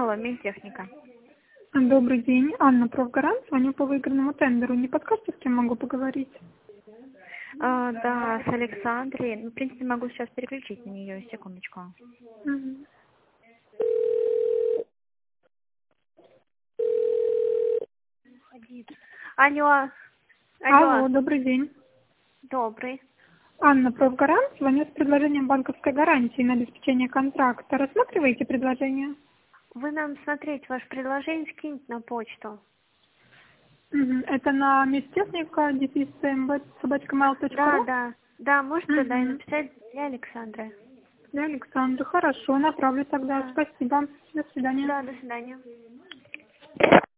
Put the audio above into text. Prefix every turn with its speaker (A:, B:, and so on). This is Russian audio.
A: Алло, Минтехника.
B: Добрый день. Анна, профгарант. Звоню по выигранному тендеру. Не подскажете, с кем могу поговорить?
A: Да, с Александрой. Ну, в принципе, могу сейчас переключить на нее. Секундочку.
B: Мгм.
A: Алло.
B: Алло, добрый день.
A: Добрый.
B: Анна, профгарант. Звоню с предложением банковской гарантии на обеспечение контракта. Рассматриваете предложение?
A: Вы нам смотреть ваше предложение скиньте на почту.
B: Это на месттехника,
A: Да,
B: @mail.ru?
A: да. Да, можете туда и написать для Александры.
B: Для Александра. Хорошо, направлю тогда.
A: Да.
B: Спасибо. До свидания.
A: Да, до свидания.